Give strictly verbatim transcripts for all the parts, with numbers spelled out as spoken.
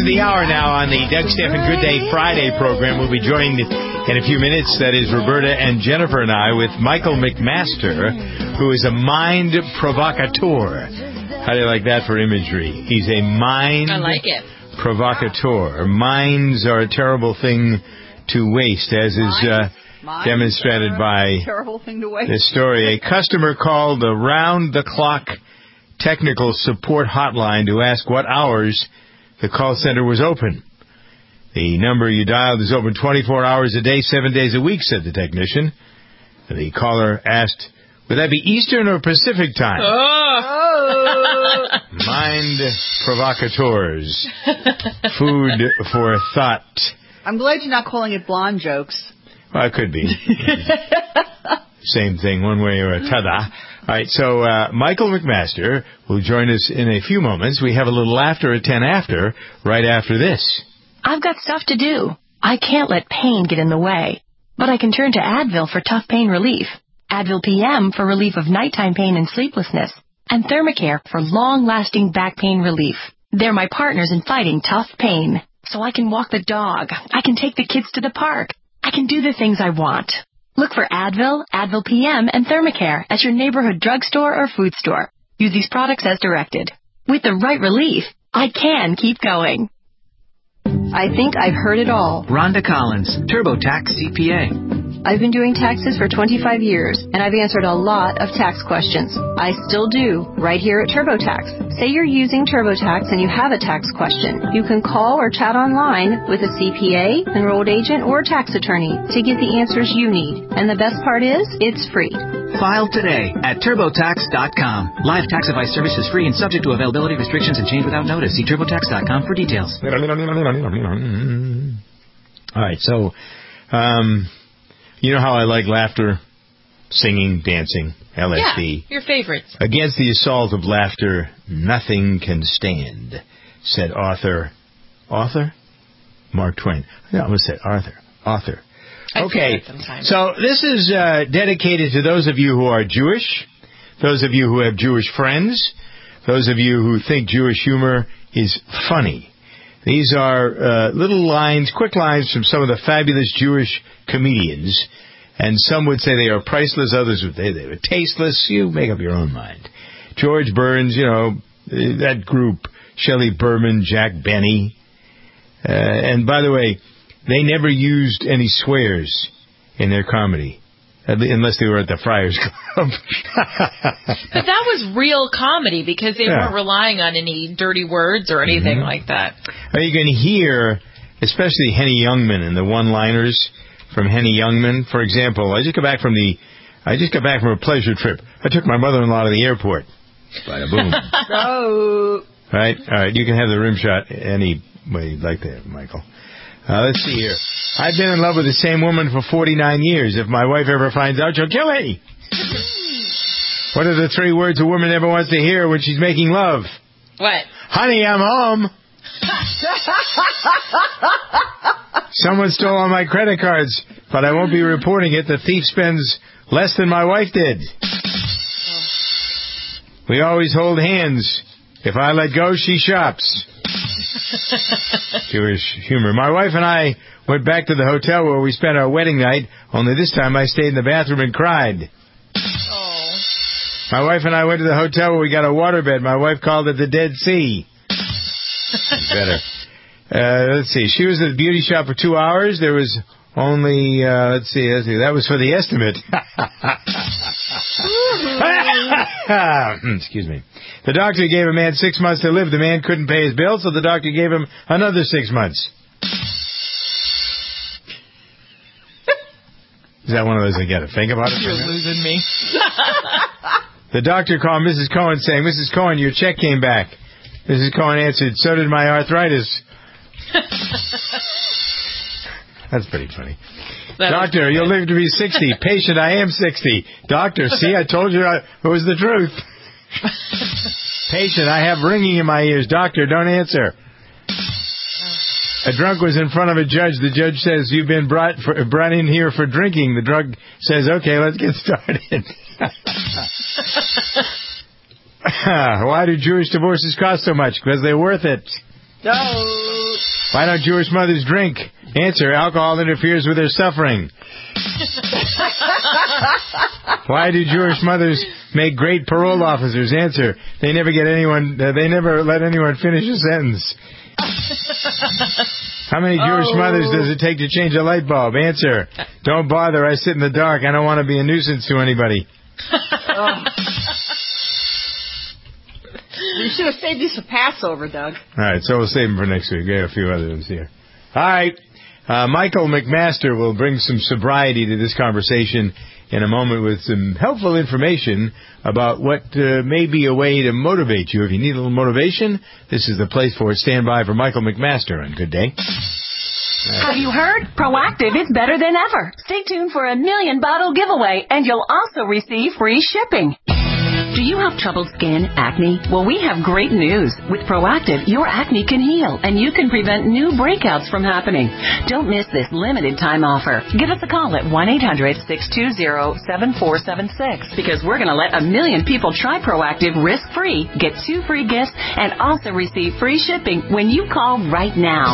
of the hour now on the Doug Stephan Good Day Friday program. We'll be joined in a few minutes. That is Roberta and Jennifer and I with Michael McMaster, who is a mind provocateur. How do you like that for imagery? He's a mind I like it. provocateur. Minds are a terrible thing to waste, as is uh, demonstrated by terrible thing to waste. this story. A customer called the round-the-clock technical support hotline to ask what hours the call center was open. The number you dialed is open twenty-four hours a day, seven days a week, said the technician. The caller asked, would that be Eastern or Pacific time? Oh. Mind provocateurs. Food for thought. I'm glad you're not calling it blonde jokes. Well, it could be. Same thing, one way or another. All right, so uh, Michael McMaster will join us in a few moments. We have a little laughter at ten after, right after this. I've got stuff to do. I can't let pain get in the way. But I can turn to Advil for tough pain relief, Advil P M for relief of nighttime pain and sleeplessness, and Thermacare for long-lasting back pain relief. They're my partners in fighting tough pain. So I can walk the dog. I can take the kids to the park. I can do the things I want. Look for Advil, Advil P M, and Thermacare at your neighborhood drugstore or food store. Use these products as directed. With the right relief, I can keep going. I think I've heard it all. Rhonda Collins, TurboTax C P A. I've been doing taxes for twenty-five years, and I've answered a lot of tax questions. I still do, right here at TurboTax. Say you're using TurboTax and you have a tax question. You can call or chat online with a C P A, enrolled agent, or tax attorney to get the answers you need. And the best part is, it's free. File today at TurboTax dot com. Live tax advice service is free and subject to availability restrictions and change without notice. See TurboTax dot com for details. All right, so, um, you know how I like laughter, singing, dancing, L S D. Yeah, your favorites. Against the assault of laughter, nothing can stand, said author, author? Mark Twain. No, I almost said Arthur, author. Okay, so this is uh, dedicated to those of you who are Jewish, those of you who have Jewish friends, those of you who think Jewish humor is funny. These are uh, little lines, quick lines from some of the fabulous Jewish comedians, and some would say they are priceless, others would say they were tasteless. You make up your own mind. George Burns, you know, that group, Shelley Berman, Jack Benny. Uh, and by the way, they never used any swears in their comedy, unless they were at the Friars Club. But that was real comedy because they yeah. weren't relying on any dirty words or anything mm-hmm. like that. Now you can hear, especially Henny Youngman and the one-liners from Henny Youngman. For example, I just got back from the, I just got back from a pleasure trip. I took my mother-in-law to the airport. Bada boom. Oh. Right, all right. You can have the rim shot any way you'd like to, Michael. Uh, let's see here. I've been in love with the same woman for forty-nine years. If my wife ever finds out, she'll kill me. What are the three words a woman never wants to hear when she's making love? What? Honey, I'm home. Someone stole all my credit cards, but I won't be reporting it. The thief spends less than my wife did. We always hold hands. If I let go, she shops. Jewish humor. My wife and I went back to the hotel where we spent our wedding night, only this time I stayed in the bathroom and cried. Oh. My wife and I went to the hotel where we got a waterbed. My wife called it the Dead Sea. Better. Uh, let's see. She was at the beauty shop for two hours. There was only, uh, let's see, let's see. That was for the estimate. Excuse me. The doctor gave a man six months to live. The man couldn't pay his bill, so the doctor gave him another six months. Is that one of those I got to think about it? You're losing me. The doctor called Missus Cohen saying, Missus Cohen, your check came back. Missus Cohen answered, so did my arthritis. That's pretty funny. That Doctor, you'll live to be sixty. Patient, I am sixty. Doctor, see, I told you I, it was the truth. Patient, I have ringing in my ears. Doctor, don't answer. A drunk was in front of a judge. The judge says, you've been brought for, brought in here for drinking. The drunk says, okay, let's get started. Why do Jewish divorces cost so much? Because they're worth it. No. Why don't Jewish mothers drink? Answer, alcohol interferes with their suffering. Why do Jewish mothers make great parole officers? Answer, they never get anyone, uh, they never let anyone finish a sentence. How many Jewish oh. mothers does it take to change a light bulb? Answer, don't bother, I sit in the dark. I don't want to be a nuisance to anybody. Oh. You should have saved this for Passover, Doug. All right, so we'll save them for next week. We have a few other ones here. All right. Uh, Michael McMaster will bring some sobriety to this conversation in a moment with some helpful information about what uh, may be a way to motivate you. If you need a little motivation, this is the place for it. Stand by for Michael McMaster on Good Day. Right. Have you heard? Proactiv is better than ever. Stay tuned for a million bottle giveaway, and you'll also receive free shipping. Do you have troubled skin, acne? Well, we have great news. With Proactiv, your acne can heal, and you can prevent new breakouts from happening. Don't miss this limited time offer. Give us a call at one eight hundred six two zero seven four seven six because we're going to let a million people try Proactiv risk-free, get two free gifts, and also receive free shipping when you call right now.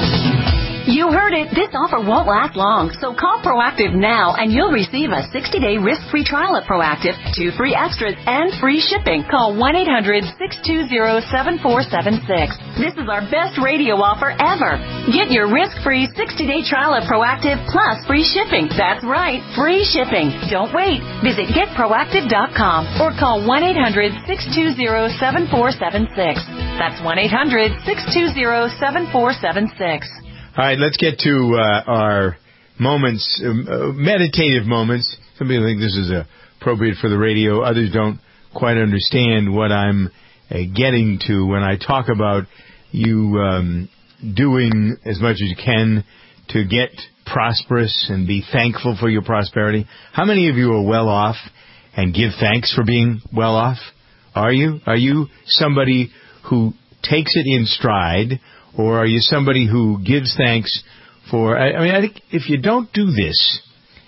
You heard it. This offer won't last long, so call Proactiv now and you'll receive a sixty-day risk-free trial at Proactiv, two free extras, and free shipping. Call one eight hundred six two zero seven four seven six. This is our best radio offer ever. Get your risk-free sixty-day trial at Proactiv plus free shipping. That's right, free shipping. Don't wait. Visit get proactiv dot com or call one eight hundred six two zero seven four seven six. That's one eight hundred six two zero seven four seven six. All right, let's get to uh, our moments, um, uh, meditative moments. Some people think this is uh, appropriate for the radio. Others don't quite understand what I'm uh, getting to when I talk about you um, doing as much as you can to get prosperous and be thankful for your prosperity. How many of you are well off and give thanks for being well off? Are you? Are you somebody who takes it in stride? Or are you somebody who gives thanks for... I, I mean, I think if you don't do this,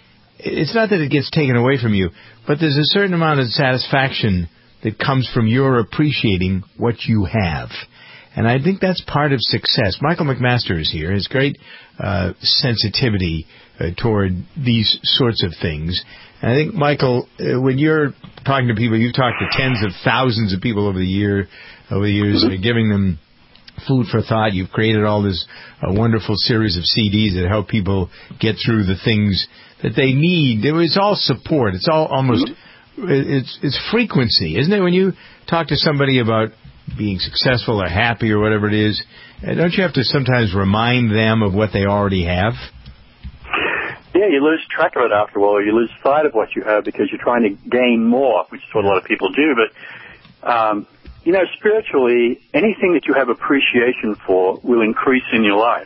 it's not that it gets taken away from you, but there's a certain amount of satisfaction that comes from your appreciating what you have. And I think that's part of success. Michael McMaster is here. His great uh, sensitivity uh, toward these sorts of things. And I think, Michael, uh, when you're talking to people, you've talked to tens of thousands of people over the year, over the years, uh, giving them food for thought. You've created all this uh, wonderful series of C Ds that help people get through the things that they need. It's all support. It's all almost, it's it's frequency, isn't it? When you talk to somebody about being successful or happy or whatever it is, don't you have to sometimes remind them of what they already have? Yeah, you lose track of it after a while. You lose sight of what you have because you're trying to gain more, which is what a lot of people do. But, um, you know, spiritually, anything that you have appreciation for will increase in your life.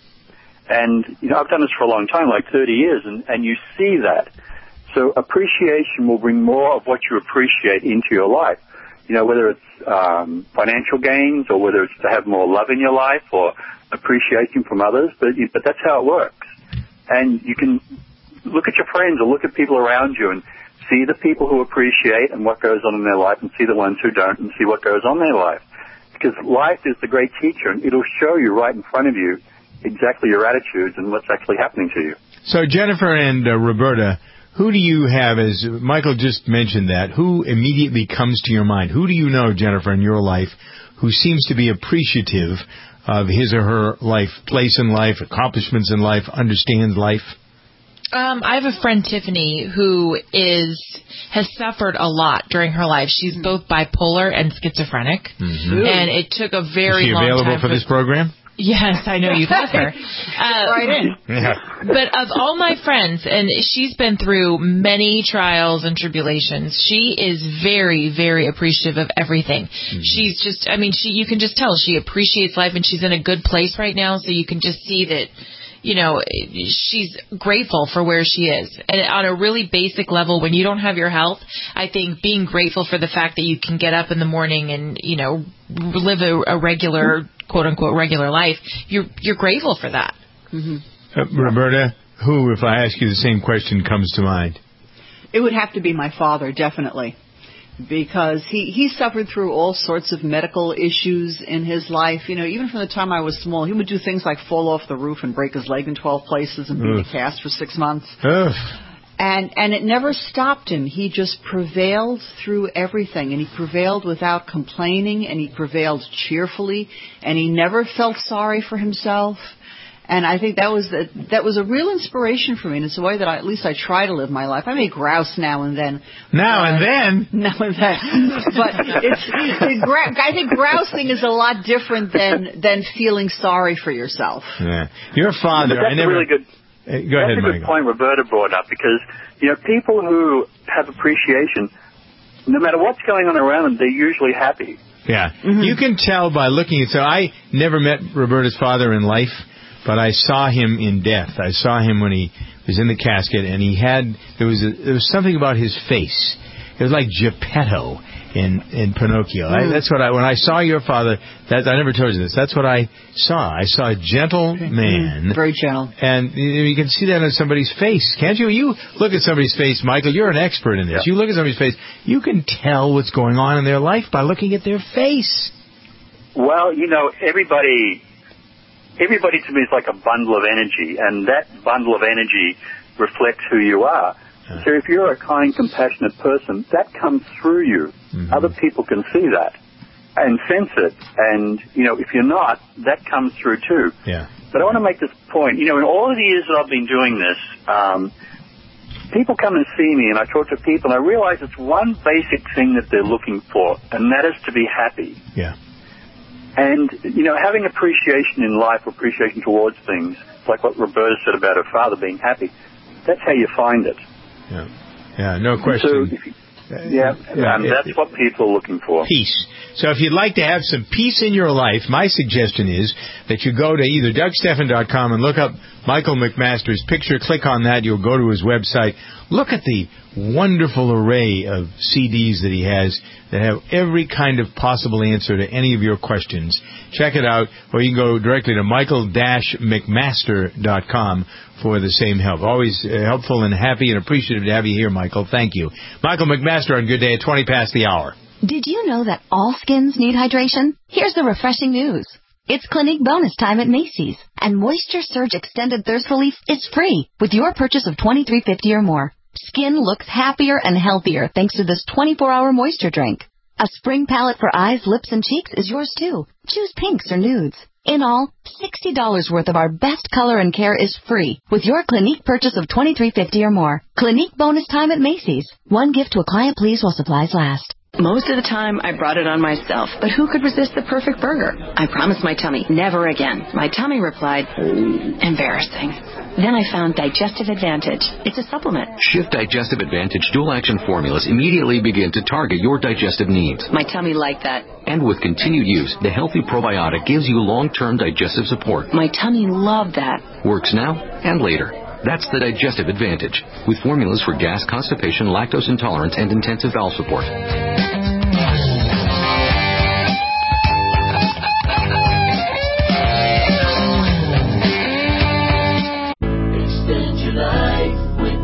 And, you know, I've done this for a long time, like thirty years, and, and you see that. So appreciation will bring more of what you appreciate into your life. You know, whether it's um, financial gains or whether it's to have more love in your life or appreciation from others, but, you, but that's how it works. And you can look at your friends or look at people around you and see the people who appreciate and what goes on in their life and see the ones who don't and see what goes on in their life. Because life is the great teacher, and it'll show you right in front of you exactly your attitudes and what's actually happening to you. So, Jennifer and uh, Roberta, who do you have, as Michael just mentioned that, who immediately comes to your mind? Who do you know, Jennifer, in your life who seems to be appreciative of his or her life, place in life, accomplishments in life, understands life? Um, I have a friend, Tiffany, who is has suffered a lot during her life. She's both bipolar and schizophrenic, mm-hmm. and it took a very long time. Is she available for this program? Yes, I know you have her. Uh, right in. Yeah. But of all my friends, and she's been through many trials and tribulations, she is very, very appreciative of everything. Mm-hmm. She's just, I mean, she you can just tell she appreciates life, and she's in a good place right now, so you can just see that, you know, she's grateful for where she is. And on a really basic level, when you don't have your health, I think being grateful for the fact that you can get up in the morning and, you know, live a, a regular, quote-unquote, regular life, you're you're grateful for that. Mm-hmm. Uh, Roberta, who, if I ask you the same question, comes to mind? It would have to be my father, definitely. because he, he suffered through all sorts of medical issues in his life. You know, even from the time I was small, he would do things like fall off the roof and break his leg in twelve places and be in a cast for six months. Ugh. And and it never stopped him. He just prevailed through everything, and he prevailed without complaining, and he prevailed cheerfully, and he never felt sorry for himself. And I think that was the, that was a real inspiration for me, and it's a way that I, at least I try to live my life. I may grouse now and then. Now and then? Now and then. But it's, it, I think grousing is a lot different than, than feeling sorry for yourself. Yeah. Your father, that's I never... a really good... Go ahead, That's a good Michael. point Roberta brought up, because, you know, people who have appreciation, no matter what's going on around them, they're usually happy. Yeah. Mm-hmm. You can tell by looking at... So I never met Roberta's father in life, but I saw him in death. I saw him when he was in the casket, and he had... There was a, there was something about his face. It was like Geppetto in in Pinocchio. Mm. I, that's what I... When I saw your father... That, I never told you this. That's what I saw. I saw a gentle man. Mm, very gentle. And you, you can see that on somebody's face, can't you? You look at somebody's face, Michael. You're an expert in this. Yeah. You look at somebody's face. You can tell what's going on in their life by looking at their face. Well, you know, everybody... Everybody to me is like a bundle of energy, and that bundle of energy reflects who you are. Uh, so if you're a kind, compassionate person, that comes through you. Mm-hmm. Other people can see that and sense it. And, you know, if you're not, that comes through too. Yeah. But I want to make this point. You know, in all of the years that I've been doing this, um, people come and see me, and I talk to people, and I realize it's one basic thing that they're looking for, and that is to be happy. Yeah. And, you know, having appreciation in life, appreciation towards things, like what Roberta said about her father being happy, that's how you find it. Yeah, yeah, no question. So if you, yeah, yeah um, it, that's what people are looking for. Peace. So if you'd like to have some peace in your life, my suggestion is that you go to either Doug Stephan dot com and look up Michael McMaster's picture. Click on that. You'll go to his website. Look at the wonderful array of C Ds that he has that have every kind of possible answer to any of your questions. Check it out, or you can go directly to Michael McMaster dot com for the same help. Always uh, helpful and happy and appreciative to have you here, Michael. Thank you. Michael McMaster on Good Day at twenty past the hour. Did you know that all skins need hydration? Here's the refreshing news. It's Clinique bonus time at Macy's, and Moisture Surge Extended Thirst Relief is free with your purchase of twenty-three fifty or more. Skin looks happier and healthier thanks to this twenty-four hour moisture drink. A spring palette for eyes, lips, and cheeks is yours too. Choose pinks or nudes. In all, sixty dollars worth of our best color and care is free with your Clinique purchase of twenty-three fifty or more. Clinique bonus time at Macy's. One gift to a client, please, while supplies last. Most of the time, I brought it on myself, but who could resist the perfect burger? I promised my tummy, never again. My tummy replied, embarrassing. Then I found Digestive Advantage. It's a supplement. Shift Digestive Advantage dual-action formulas immediately begin to target your digestive needs. My tummy liked that. And with continued use, the healthy probiotic gives you long-term digestive support. My tummy loved that. Works now and later. That's the Digestive Advantage, with formulas for gas, constipation, lactose intolerance, and intensive bowel support. Extend your life with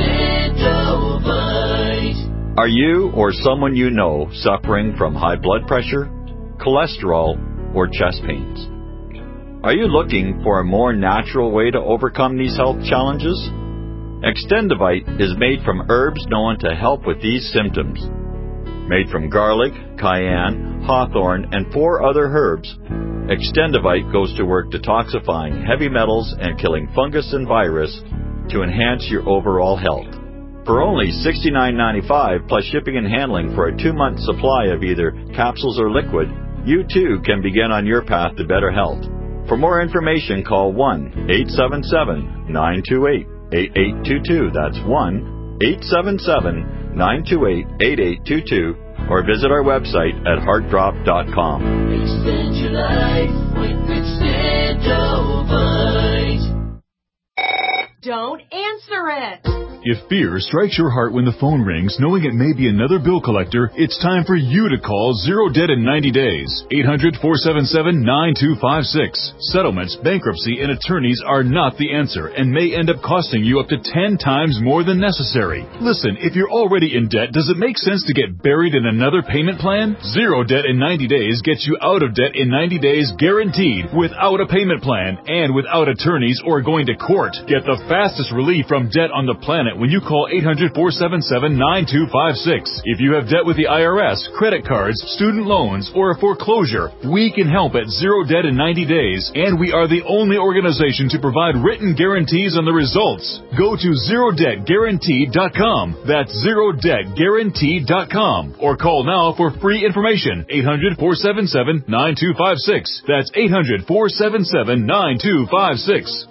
Extendovite. Are you or someone you know suffering from high blood pressure, cholesterol, or chest pains? Are you looking for a more natural way to overcome these health challenges? Extendovite is made from herbs known to help with these symptoms. Made from garlic, cayenne, hawthorn, and four other herbs, Extendovite goes to work detoxifying heavy metals and killing fungus and virus to enhance your overall health. For only sixty-nine ninety-five plus shipping and handling for a two-month supply of either capsules or liquid, you too can begin on your path to better health. For more information, call one eight seven seven, nine two eight, eight eight two two. That's one eight seven seven, nine two eight, eight eight two two. Or visit our website at heart drop dot com. Extend your life with Extendovite. Don't answer it. If fear strikes your heart when the phone rings, knowing it may be another bill collector, it's time for you to call Zero Debt in ninety days. eight hundred, four seven seven, nine two five six. Settlements, bankruptcy, and attorneys are not the answer and may end up costing you up to ten times more than necessary. Listen, if you're already in debt, does it make sense to get buried in another payment plan? Zero Debt in ninety days gets you out of debt in ninety days guaranteed, without a payment plan and without attorneys or going to court. Get the fastest relief from debt on the planet when you call eight hundred, four seven seven, nine two five six. If you have debt with the I R S, credit cards, student loans, or a foreclosure, we can help at Zero Debt in ninety days, and we are the only organization to provide written guarantees on the results. Go to zero debt guaranteed dot com. That's zero debt guaranteed dot com. Or call now for free information. eight hundred, four seven seven, nine two five six. That's eight hundred, four seven seven, nine two five six.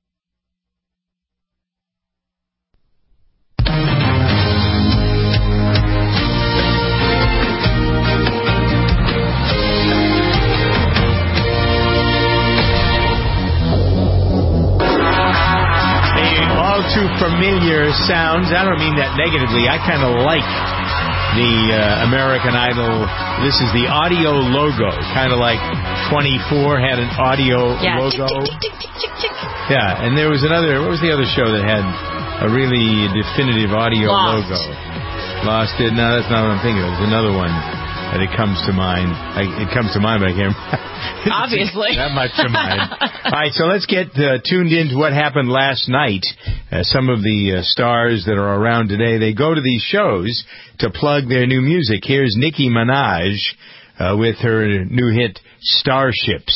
Too familiar sounds. I don't mean that negatively. I kind of like the uh, American Idol. This is the audio logo. Kind of like twenty-four had an audio yeah. logo. Tick, tick, tick, tick, tick, tick. Yeah, and there was another, what was the other show that had a really definitive audio Lost. logo? Lost it. No, that's not what I'm thinking of. There's another one that it comes to mind. I, it comes to mind, but I can't Obviously. Not much to mind. All right, so let's get uh, tuned into what happened last night. Uh, some of the uh, stars that are around today, they go to these shows to plug their new music. Here's Nicki Minaj uh, with her new hit, Starships.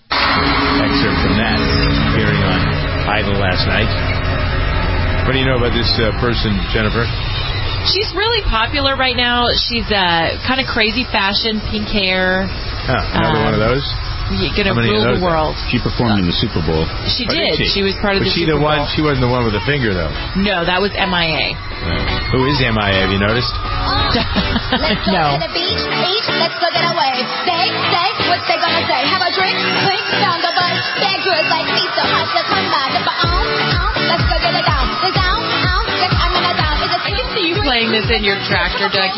Excerpt from that, appearing on Idol last night. What do you know about this uh, person, Jennifer? She's really popular right now. She's uh, kind of crazy fashion, pink hair. Huh, another um, one of those? Going to rule the world. She performed in the Super Bowl. She oh, did. She? she was part of was the she Super the Bowl. One, she wasn't the one with the finger, though. No, that was M I A. Uh, who is M I A? Have you noticed? Let's no. go to the beach, eat, let's go get a wave. They say what they gonna say. Have a drink, clink, found the buzz. Bad girls like me, so hot, let's come by. Dip a on, on, let's go get it down. The down, on, yes, I'm gonna down. I can see you playing this in your tractor, Dougie.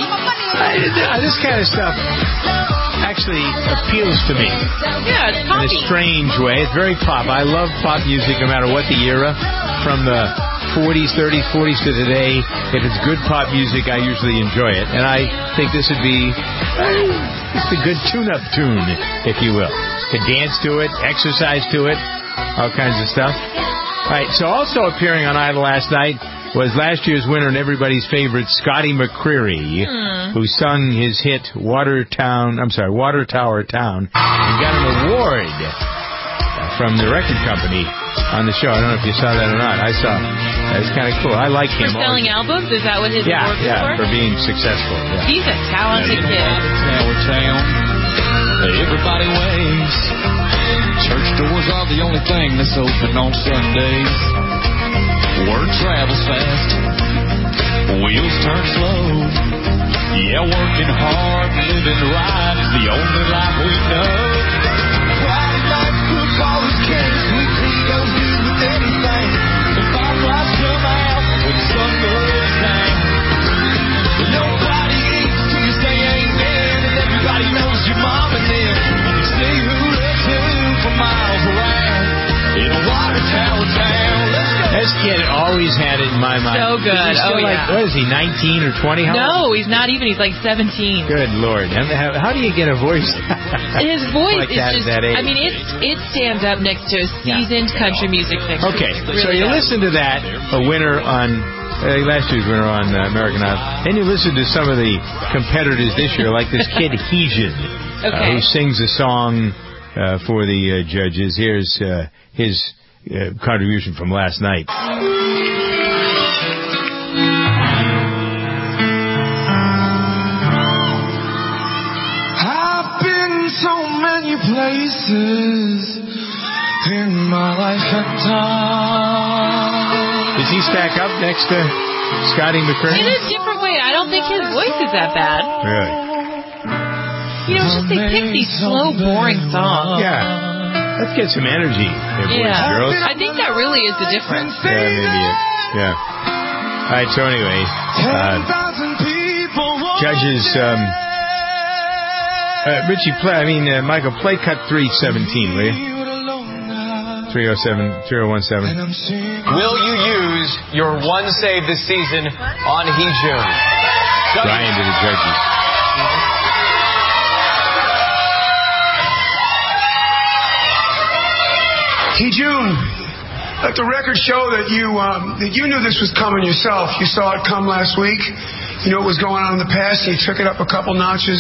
I, this kind of stuff actually appeals to me. Yeah, it's poppy. In a strange way. It's very pop. I love pop music no matter what the era. From the forties, thirties, forties to today. If it's good pop music, I usually enjoy it. And I think this would be uh, just a good tune-up tune, if you will. To dance to it, exercise to it, all kinds of stuff. All right, so also appearing on Idol last night was last year's winner and everybody's favorite, Scotty McCreery, hmm. who sung his hit Watertown, I'm sorry, Water Tower Town, and got an award from the record company on the show. I don't know if you saw that or not. I saw. That's kind of cool. I like him. For selling albums? Is that what his yeah, award was yeah, for? for being successful. Yeah. He's a talented kid. Tower Town, everybody waves. Church doors are the only thing that's open on Sundays. Word travels fast, wheels turn slow. Yeah, working hard, living right is the only life we know. Friday night football is king, sweet tea goes good with anything. The fireflies come out when the sun goes down. Nobody eats till you say amen, and everybody knows your mom and them. You can see who loves who for miles around in a Water Tower town. Let's go. This kid always had it in my mind. So good. Oh, like, yeah. What is he, nineteen or twenty? How no, old? he's not even. He's like seventeen. Good Lord. How, how do you get a voice? His voice like is that just, at that age? I mean, it, it stands up next to a seasoned yeah. country music singer. Okay, really so you does. listen to that, a winner on, uh, last year's winner on uh, American Idol, then you listen to some of the competitors this year, like this kid Heejin, okay. uh, who sings a song uh, for the uh, judges. Here's uh, his uh, contribution from last night. So many places in my life and time. Does he stack up next to Scotty McCreery? In a different way. I don't think his voice is that bad. Really? You know, it's just they pick these slow, boring songs. Yeah. Let's get some energy, there, boys yeah. and girls. I think that really is the difference. Yeah, maybe it. Yeah. All right, so anyway, uh, judges, um, uh, Richie, play, I mean, uh, Michael, play cut three seventeen, will you? three oh seven, three oh one seven. Will you use your one save this season on Hee-Jun? Brian to the judges. Hee-Jun, let the record show that you um, that you knew this was coming yourself. You saw it come last week. You knew what was going on in the past, and you took it up a couple notches.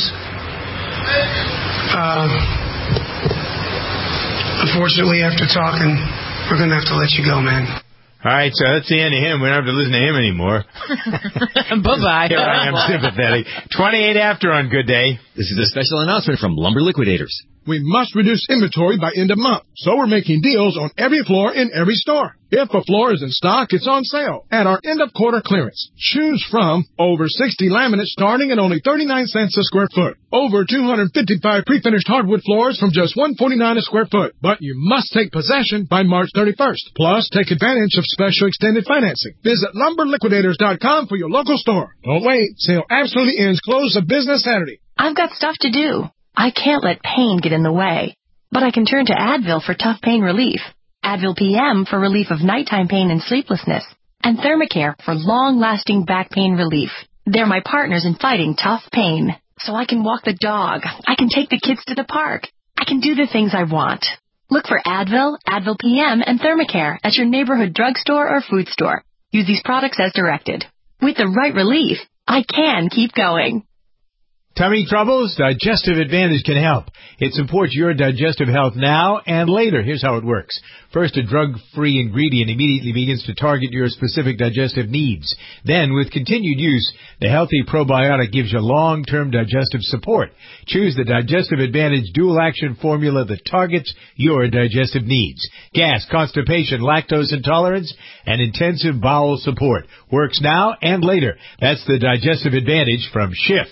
Uh, unfortunately, after talking, we're going to have to let you go, man. All right, so that's the end of him. We don't have to listen to him anymore. Bye-bye. Here I am, sympathetic. twenty-eight after on Good Day. This is a special announcement from Lumber Liquidators. We must reduce inventory by end of month, so we're making deals on every floor in every store. If a floor is in stock, it's on sale at our end-of-quarter clearance. Choose from over sixty laminates starting at only thirty-nine cents a square foot. Over two hundred fifty-five pre-finished hardwood floors from just one hundred forty-nine dollars a square foot. But you must take possession by March thirty-first. Plus, take advantage of special extended financing. Visit lumber liquidators dot com for your local store. Don't wait. Sale absolutely ends close of business Saturday. I've got stuff to do. I can't let pain get in the way. But I can turn to Advil for tough pain relief. Advil P M for relief of nighttime pain and sleeplessness. And Thermacare for long-lasting back pain relief. They're my partners in fighting tough pain. So I can walk the dog. I can take the kids to the park. I can do the things I want. Look for Advil, Advil P M, and Thermacare at your neighborhood drugstore or food store. Use these products as directed. With the right relief, I can keep going. Tummy troubles? Digestive Advantage can help. It supports your digestive health now and later. Here's how it works. First, a drug-free ingredient immediately begins to target your specific digestive needs. Then, with continued use, the healthy probiotic gives you long-term digestive support. Choose the Digestive Advantage dual-action formula that targets your digestive needs. Gas, constipation, lactose intolerance, and intensive bowel support. Works now and later. That's the Digestive Advantage from Schiff.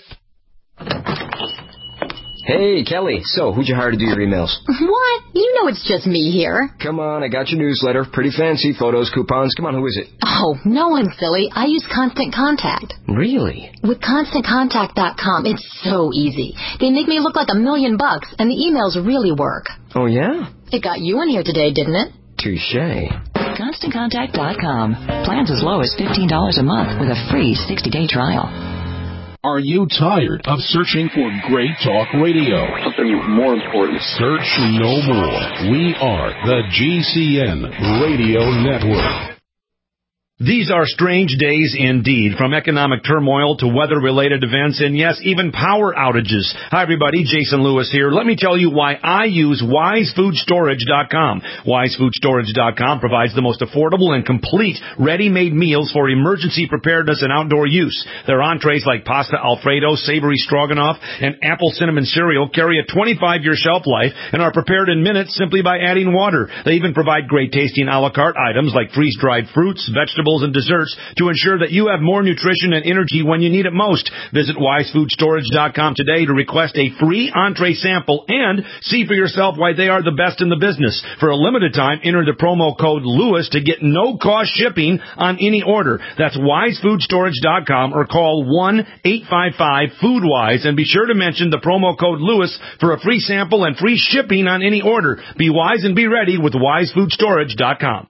Hey, Kelly. So, who'd you hire to do your emails? What? You know it's just me here. Come on, I got your newsletter. Pretty fancy. Photos, coupons. Come on, who is it? Oh, no one, silly. I use Constant Contact. Really? With constant contact dot com, it's so easy. They make me look like a million bucks, and the emails really work. Oh, yeah? It got you in here today, didn't it? Touché. constant contact dot com. Plans as low as fifteen dollars a month with a free sixty-day trial. Are you tired of searching for great talk radio? Something more important. Search no more. We are the G C N Radio Network. These are strange days indeed, from economic turmoil to weather-related events and, yes, even power outages. Hi, everybody. Jason Lewis here. Let me tell you why I use wise food storage dot com. wise food storage dot com provides the most affordable and complete ready-made meals for emergency preparedness and outdoor use. Their entrees like pasta Alfredo, savory stroganoff, and apple cinnamon cereal carry a twenty-five-year shelf life and are prepared in minutes simply by adding water. They even provide great-tasting a la carte items like freeze-dried fruits, vegetables, and desserts to ensure that you have more nutrition and energy when you need it most. Visit wise food storage dot com today to request a free entree sample and see for yourself why they are the best in the business. For a limited time, enter the promo code Lewis to get no-cost shipping on any order. That's wise food storage dot com or call one eight five five food wise and be sure to mention the promo code Lewis for a free sample and free shipping on any order. Be wise and be ready with wise food storage dot com.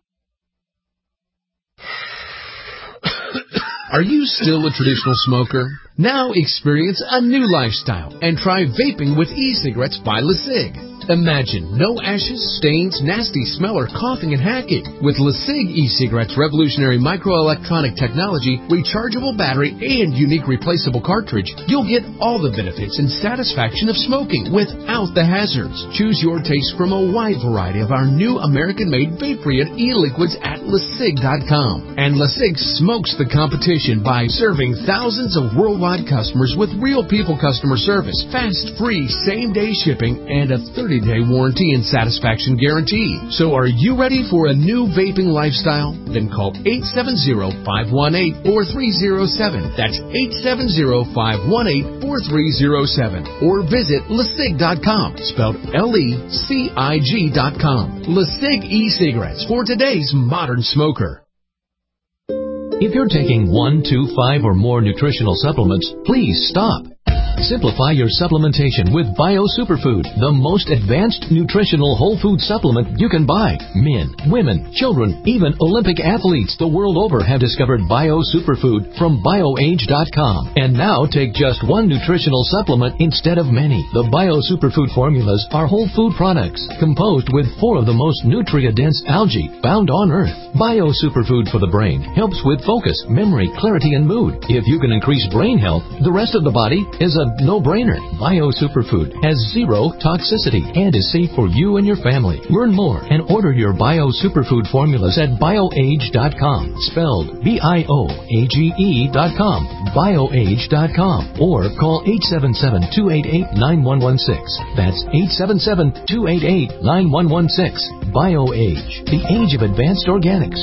Are you still a traditional smoker? Now experience a new lifestyle and try vaping with e-cigarettes by LeSig. Imagine no ashes, stains, nasty smell, or coughing and hacking. With LeSig e-cigarettes' revolutionary microelectronic technology, rechargeable battery, and unique replaceable cartridge, you'll get all the benefits and satisfaction of smoking without the hazards. Choose your taste from a wide variety of our new American-made vape-free e-liquids at LeSig dot com. And LeSig smokes the competition by serving thousands of worldwide customers with real people customer service, fast, free, same-day shipping, and a thirty-day warranty and satisfaction guarantee. So are you ready for a new vaping lifestyle? Then call eight seven zero, five one eight, four three zero seven. That's eight seven zero, five one eight, four three zero seven. Or visit LeSig dot com, spelled L E C I G dot com. LeSig e-cigarettes for today's modern smoker. If you're taking one, two, five, or more nutritional supplements, please stop. Simplify your supplementation with Bio Superfood, the most advanced nutritional whole food supplement you can buy. Men, women, children, even Olympic athletes the world over have discovered Bio Superfood from BioAge dot com. And now take just one nutritional supplement instead of many. The Bio Superfood formulas are whole food products composed with four of the most nutrient-dense algae found on Earth. Bio Superfood for the brain helps with focus, memory, clarity, and mood. If you can increase brain health, the rest of the body is a no-brainer. Bio Superfood has zero toxicity and is safe for you and your family. Learn more and order your Bio Superfood formulas at BioAge dot com, spelled B I O A G E dot com, BioAge dot com, or call eight seven seven, two eight eight, nine one one six. That's eight seven seven, two eight eight, nine one one six. BioAge, the age of advanced organics.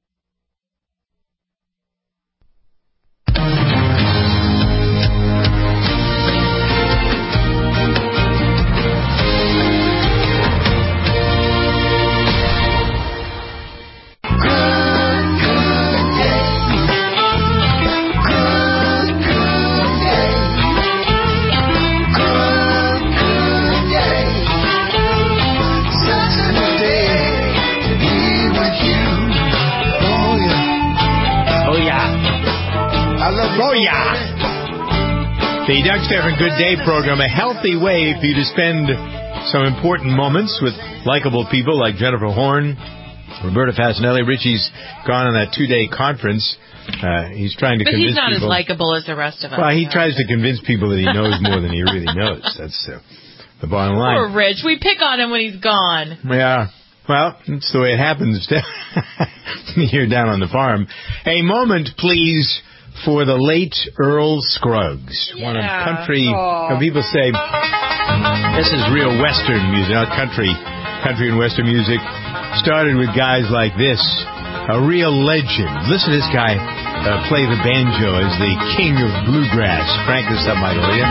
The Doug Stephan Good Day program, a healthy way for you to spend some important moments with likable people like Jennifer Horn, Roberta Fasanelli. Richie's gone on that two-day conference. Uh, he's trying to but convince people. But he's not as likable as the rest of us. Well, he tries to convince people that he knows more than he really knows. That's uh, the bottom line. Poor Rich. We pick on him when he's gone. Yeah. Well, that's the way it happens here down on the farm. A moment, please, for the late Earl Scruggs. Yeah. One of country, when people say, this is real Western music, not country, country and Western music. Started with guys like this, a real legend. Listen to this guy uh, play the banjo as the king of bluegrass. Crank this up, Michael, will you?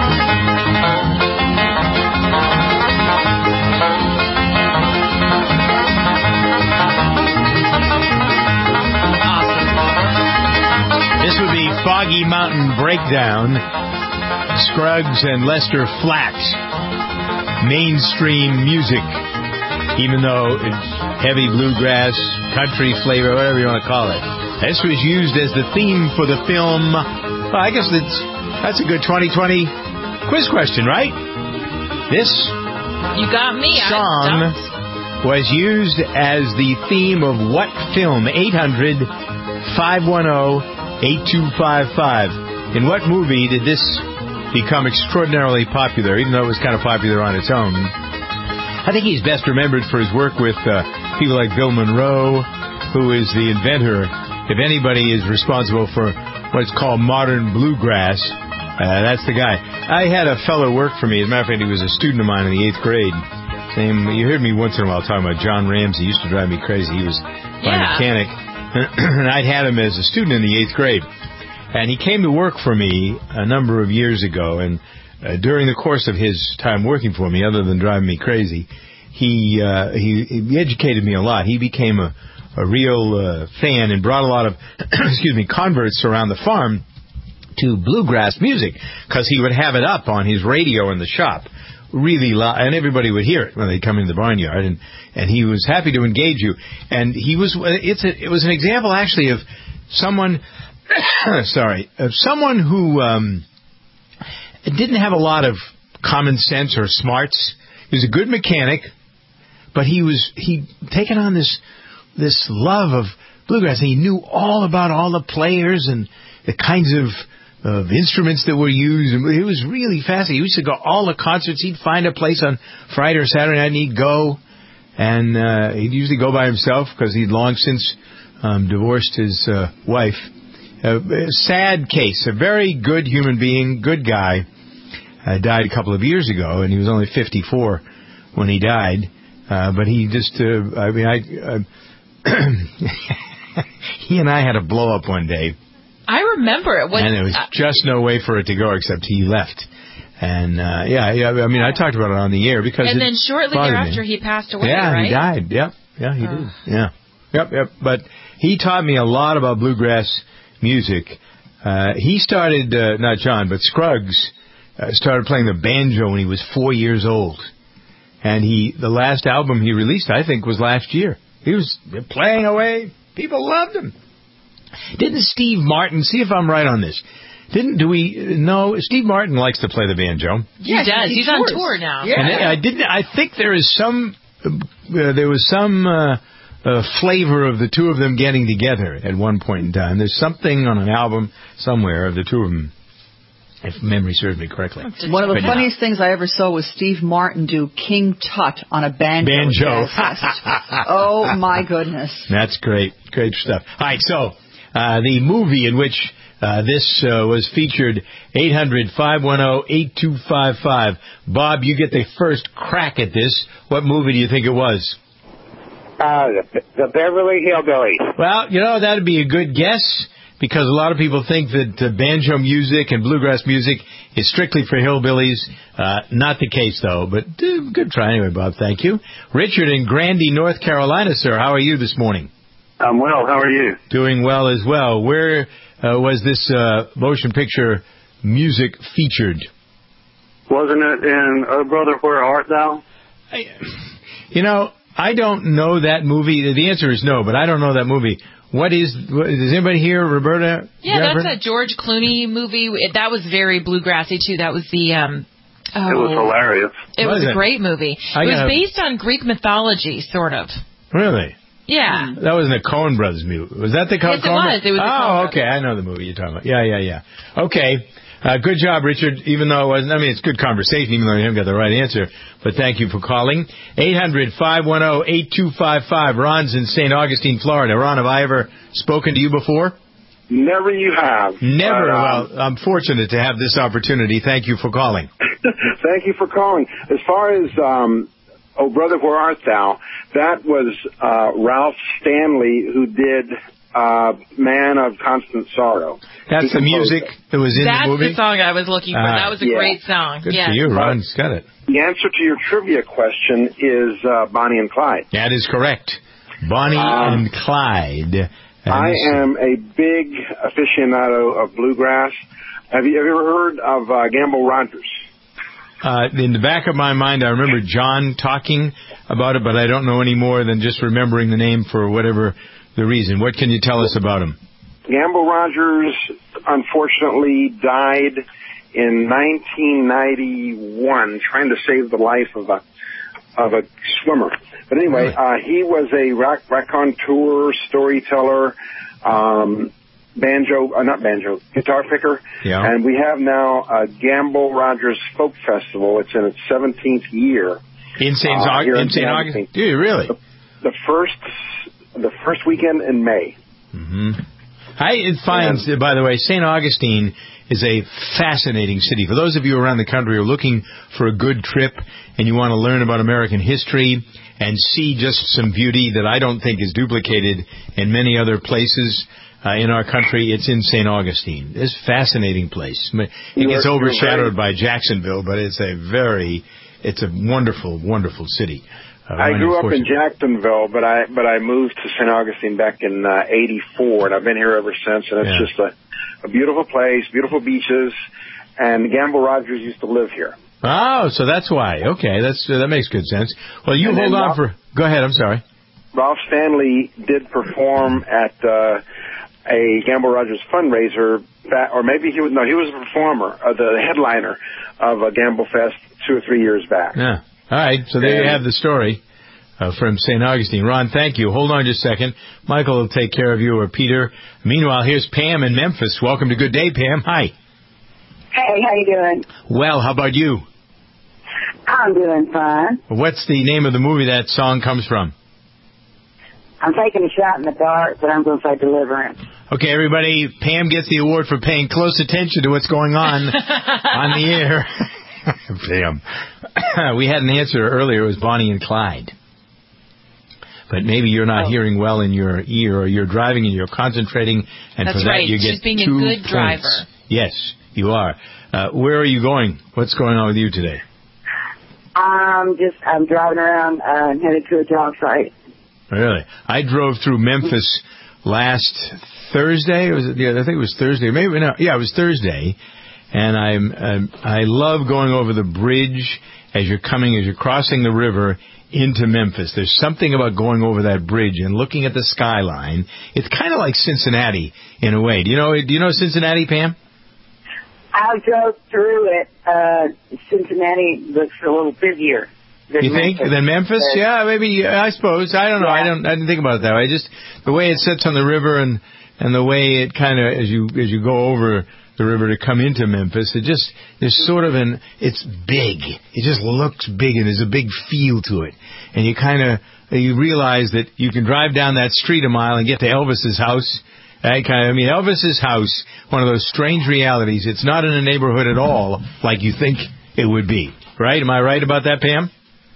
This would be Foggy Mountain Breakdown, Scruggs and Lester Flatt, mainstream music, even though it's heavy bluegrass, country flavor, whatever you want to call it. This was used as the theme for the film. Well, I guess that's, that's a good twenty twenty quiz question, right? This you got me. song was used as the theme of what film? eight hundred, five one zero, eight two five five. In what movie did this become extraordinarily popular, even though it was kind of popular on its own? I think he's best remembered for his work with uh, people like Bill Monroe, who is the inventor. If anybody is responsible for what's called modern bluegrass, uh, that's the guy. I had a fellow work for me. As a matter of fact, he was a student of mine in the eighth grade. Name, you heard me once in a while talking about John Ramsey. He used to drive me crazy. He was my yeah. mechanic. And I'd had him as a student in the eighth grade. And he came to work for me a number of years ago. And uh, during the course of his time working for me, other than driving me crazy, he uh, he, he educated me a lot. He became a, a real uh, fan and brought a lot of, excuse me, converts around the farm to bluegrass music, because he would have it up on his radio in the shop really loud, and everybody would hear it when they come into the barnyard, and and he was happy to engage you. And he was it's a, it was an example actually of someone sorry of someone who um didn't have a lot of common sense or smarts. He was a good mechanic, but he was he taken on this this love of bluegrass, and he knew all about all the players and the kinds of of instruments that were used. It was really fascinating. He used to go all the concerts. He'd find a place on Friday or Saturday night, and he'd go. And uh, he'd usually go by himself because he'd long since um, divorced his uh, wife. Uh, a sad case. A very good human being, good guy. Uh, died a couple of years ago, and he was only fifty-four when he died. Uh, but he just, uh, I mean, I, uh, he and I had a blow up one day. I remember it. When, and there was uh, just no way for it to go except he left. And, uh, yeah, yeah, I mean, I talked about it on the air because And it then shortly thereafter me. he passed away, yeah, right? Yeah, he died. Yep. Yeah, he uh. did. Yeah. Yep, yep. But he taught me a lot about bluegrass music. Uh, he started, uh, not John, but Scruggs uh, started playing the banjo when he was four years old. And he, the last album he released, I think, was last year. He was playing away. People loved him. Didn't Steve Martin, see if I'm right on this, didn't, do we, no, Steve Martin likes to play the banjo. Yeah, he does. He's on tour now. Yeah. And I didn't, I think there is some, uh, there was some, uh, uh, flavor of the two of them getting together at one point in time. There's something on an album somewhere of the two of them, if memory serves me correctly. One of the but funniest things I ever saw was Steve Martin do King Tut on a banjo. Banjo. Oh, my goodness. That's great. Great stuff. All right, so uh, the movie in which uh, this uh, was featured, eight hundred, five one zero, eight two five five. Bob, you get the first crack at this. What movie do you think it was? Uh, the, the Beverly Hillbillies. Well, you know, that would be a good guess, because a lot of people think that uh, banjo music and bluegrass music is strictly for hillbillies. Uh, not the case, though, but uh, good try anyway, Bob. Thank you. Richard in Grandy, North Carolina, sir. How are you this morning? I'm well. How are you? Doing well as well. Where uh, was this uh, motion picture music featured? Wasn't it in Oh Brother, Where Art Thou? I, you know, I don't know that movie. The answer is no, but I don't know that movie. What is, what, does anybody here, Roberta? Yeah, that's a George Clooney movie. That was very bluegrassy, too. That was the, um, oh, it was hilarious. It was, was a it? great movie. I it was gotta, based on Greek mythology, sort of. Really? Yeah. That wasn't a Coen Brothers movie. Was that the Coen Brothers? Yes, it was. It was oh, okay. I know the movie you're talking about. Yeah, yeah, yeah. Okay. Uh, good job, Richard, even though it wasn't, I mean, it's good conversation, even though you haven't got the right answer. But thank you for calling. eight hundred, five one zero, eight two five five. Ron's in Saint Augustine, Florida. Ron, have I ever spoken to you before? Never you have. Never. But, um, well, I'm fortunate to have this opportunity. Thank you for calling. Thank you for calling. As far as, um, Oh Brother, Where Art Thou? That was uh, Ralph Stanley who did uh, Man of Constant Sorrow. That's the music that was in That's the movie? That's the song I was looking for. Uh, that was a yeah. great song. Good yeah. for you, Ron's got it. The answer to your trivia question is uh, Bonnie and Clyde. That is correct. Bonnie um, and Clyde. And I am a big aficionado of bluegrass. Have you, have you ever heard of uh, Gamble Rogers? Uh, in the back of my mind, I remember John talking about it, but I don't know any more than just remembering the name for whatever the reason. What can you tell us about him? Gamble Rogers, unfortunately, died in nineteen ninety-one trying to save the life of a of a swimmer. But anyway, really? uh, he was a rac- raconteur, storyteller, um, banjo, uh, not banjo, guitar picker. Yeah. And we have now a Gamble Rogers Folk Festival. It's in its seventeenth year. In Saint uh, Augustine? In Saint Augustine? Do you really? The, the first, the first weekend in May. Mm-hmm. I find, and, by the way, Saint Augustine is a fascinating city. For those of you around the country who are looking for a good trip and you want to learn about American history and see just some beauty that I don't think is duplicated in many other places uh, in our country, it's in Saint Augustine. It's a fascinating place. It gets overshadowed by Jacksonville, but it's a very, it's a wonderful, wonderful city. Uh, I grew up in Jacksonville, but I but I moved to Saint Augustine back in uh, eighty-four, and I've been here ever since. And it's yeah. just a, a beautiful place, beautiful beaches, and Gamble Rogers used to live here. Oh, so that's why. Okay, that's uh, that makes good sense. Well, you and hold on Ralph, for. Go ahead. I'm sorry. Ralph Stanley did perform at uh, a Gamble Rogers fundraiser, that, or maybe he was no, he was a performer, uh, the headliner of a Gamble Fest two or three years back. Yeah. All right, so there you have the story uh, from Saint Augustine. Ron, thank you. Hold on just a second. Michael will take care of you, or Peter. Meanwhile, here's Pam in Memphis. Welcome to Good Day, Pam. Hi. Hey, how you doing? Well, how about you? I'm doing fine. What's the name of the movie that song comes from? I'm taking a shot in the dark, but I'm going to say Deliverance. Okay, everybody, Pam gets the award for paying close attention to what's going on on the air. Damn. We had an answer earlier. It was Bonnie and Clyde. But maybe you're not oh. hearing well in your ear, or you're driving and you're concentrating, and That's for that right. you She's get being two a good points. driver. Yes, you are. Uh, where are you going? What's going on with you today? I'm just, I'm driving around uh, and headed to a job site. Really? I drove through Memphis last Thursday. Or was it? Yeah, I think it was Thursday. Maybe no. Yeah, it was Thursday. And I'm, um, I love going over the bridge as you're coming, as you're crossing the river into Memphis. There's something about going over that bridge and looking at the skyline. It's kind of like Cincinnati in a way. Do you know? Do you know Cincinnati, Pam? I drove through it. Uh, Cincinnati looks a little busier. You think Memphis. than Memphis? Uh, yeah, maybe. I suppose. I don't know. Yeah. I don't. I didn't think about it that way. Just the way it sits on the river and and the way it kind of as you as you go over the river to come into Memphis, it just there's sort of an it's big. It just looks big and there's a big feel to it. And you kind of you realize that you can drive down that street a mile and get to Elvis's house. That kind of, I mean, Elvis's house, one of those strange realities. It's not in a neighborhood at all like you think it would be. Right? Am I right about that, Pam?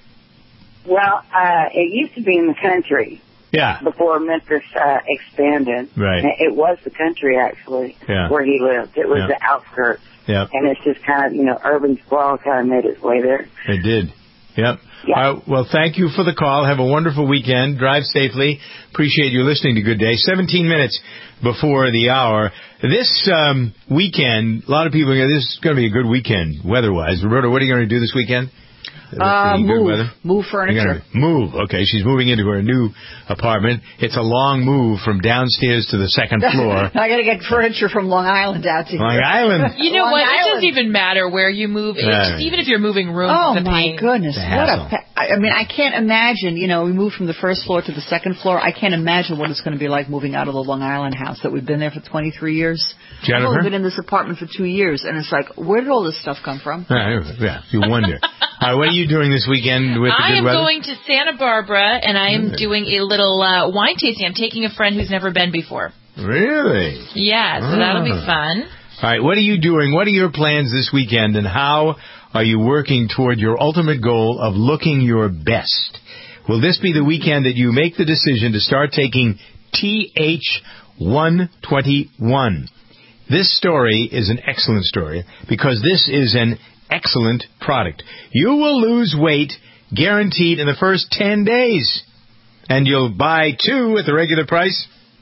Well, uh, it used to be in the country. Yeah. Before Memphis uh, expanded. Right. It was the country, actually, yeah. where he lived. It was yeah. the outskirts. Yep. And it's just kind of, you know, urban sprawl kind of made its way there. It did. Yep. Yeah. All right, well, thank you for the call. Have a wonderful weekend. Drive safely. Appreciate you listening to Good Day. seventeen minutes before the hour. This um, weekend, a lot of people are going to, this is going to be a good weekend weather-wise. Roberta, what are you going to do this weekend? Uh, move. Move furniture. Move. Okay, she's moving into her new apartment. It's a long move from downstairs to the second floor. I got to get furniture from Long Island out to here. Long Island. You know Long what? Island. It doesn't even matter where you move. It's Yeah. just, even if you're moving rooms, Oh, it's a my pain. goodness. It's a What hassle. a pa- I I mean, I can't imagine, you know, we moved from the first floor to the second floor. I can't imagine what it's going to be like moving out of the Long Island house that we've been there for twenty-three years. Jennifer? I've only been in this apartment for two years, and it's like, where did all this stuff come from? Yeah, yeah, you wonder. All right, what are you doing this weekend with the I good am weather? going to Santa Barbara, and I am doing a little uh, wine tasting. I'm taking a friend who's never been before. Really? Yeah, so that'll be Ah. fun. All right, what are you doing? What are your plans this weekend, and how are you working toward your ultimate goal of looking your best? Will this be the weekend that you make the decision to start taking T H one twenty-one? This story is an excellent story because this is an excellent product. You will lose weight guaranteed in the first ten days. And you'll buy two at the regular price.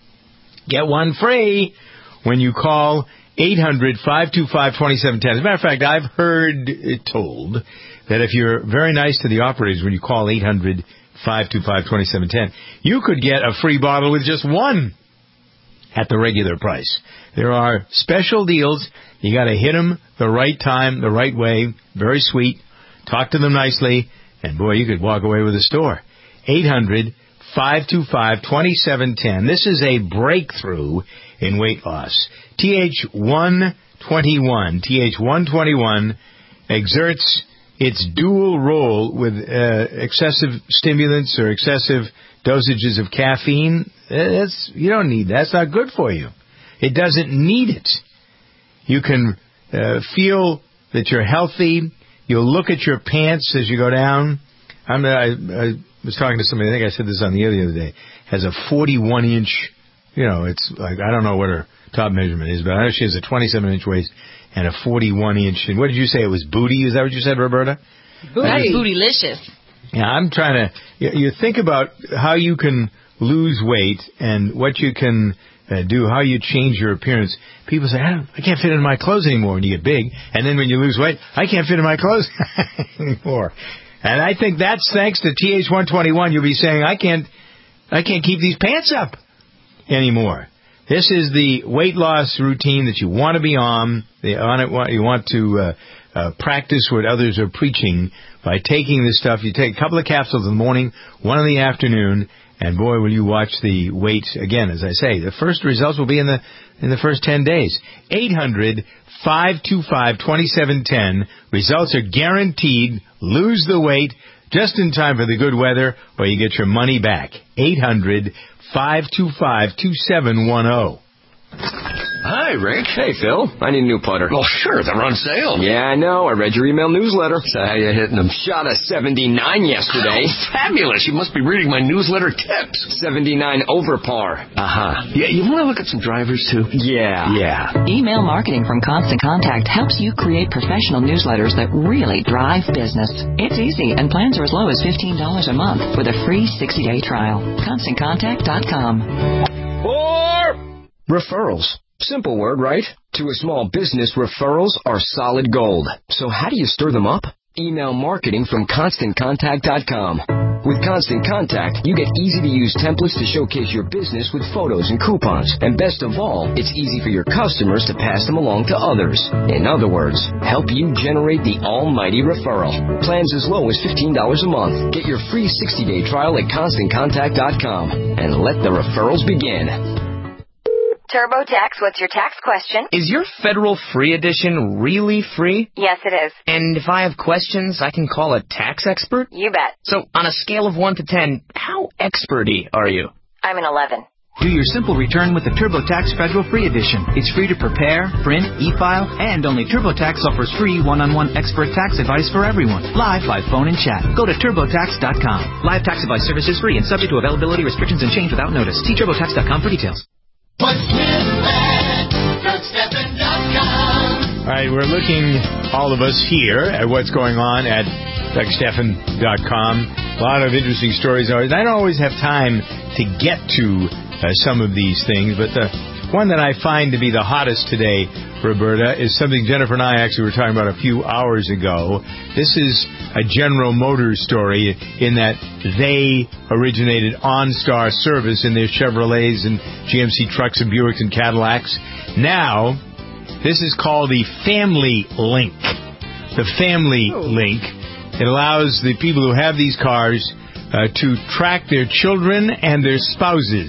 Get one free when you call eight hundred, five two five, two seven one zero. As a matter of fact, I've heard it told that if you're very nice to the operators when you call eight hundred, five two five, two seven one zero, you could get a free bottle with just one at the regular price. There are special deals. You got to hit them the right time, the right way. Very sweet. Talk to them nicely, and boy, you could walk away with a store. eight hundred, five two five, two seven one zero. This is a breakthrough in weight loss. T H one twenty-one. T H one twenty-one exerts its dual role with uh, excessive stimulants or excessive dosages of caffeine. That's, you don't need that. That's not good for you. It doesn't need it. You can uh, feel that you're healthy. You'll look at your pants as you go down. I'm, I, I was talking to somebody, I think I said this on the other day, has a forty-one inch, you know, it's like, I don't know what her top measurement is, but I know she has a twenty-seven inch waist and a forty-one inch. And what did you say? It was booty? Is that what you said, Roberta? Booty. Bootylicious. Yeah, I'm trying to, you, you think about how you can lose weight and what you can uh, do, how you change your appearance. People say, I, don't, I can't fit in my clothes anymore when you get big. And then when you lose weight, I can't fit in my clothes anymore. And I think that's thanks to T H one twenty-one. You'll be saying, I can't, I can't keep these pants up anymore. This is the weight loss routine that you want to be on. The, on it, you want to uh, uh, practice what others are preaching by taking this stuff. You take a couple of capsules in the morning, one in the afternoon, and boy, will you watch the weight again. As I say, the first results will be in the in the first ten days. eight hundred, five two five, two seven one zero. Results are guaranteed. Lose the weight just in time for the good weather, or you get your money back. eight hundred, five two five, two seven one zero. Hi, Rick. Hey, Phil. I need a new putter. Well, sure, they're on sale. Yeah, I know. I read your email newsletter. So how you hitting them? Shot a seventy-nine yesterday. Oh, fabulous. You must be reading my newsletter tips. seventy-nine over par. Uh-huh. Yeah, you want to look at some drivers, too? Yeah. Yeah. Email marketing from Constant Contact helps you create professional newsletters that really drive business. It's easy, and plans are as low as fifteen dollars a month with a free sixty day trial. constant contact dot com. Oh! Referrals. Simple word, right? To a small business, referrals are solid gold. So how do you stir them up? Email marketing from constant contact dot com. With Constant Contact, you get easy-to-use templates to showcase your business with photos and coupons. And best of all, it's easy for your customers to pass them along to others. In other words, help you generate the almighty referral. Plans as low as fifteen dollars a month. Get your free sixty-day trial at constant contact dot com and let the referrals begin. TurboTax, what's your tax question? Is your federal free edition really free? Yes, it is. And if I have questions, I can call a tax expert? You bet. So, on a scale of one to ten, how expert-y are you? I'm an eleven. Do your simple return with the TurboTax Federal Free Edition. It's free to prepare, print, e-file, and only TurboTax offers free one-on-one expert tax advice for everyone, live by phone and chat. Go to turbo tax dot com. Live tax advice service is free and subject to availability restrictions and change without notice. See turbo tax dot com for details. What's new at Doug Stephan dot com? All right, we're looking, all of us here, at what's going on at Doug Stephan dot com. A lot of interesting stories. I don't always have time to get to uh, some of these things, but the one that I find to be the hottest today, Roberta, is something Jennifer and I actually were talking about a few hours ago. This is a General Motors story in that they originated OnStar service in their Chevrolets and G M C trucks and Buicks and Cadillacs. Now, this is called the Family Link. The Family oh. Link. It allows the people who have these cars uh, to track their children and their spouses.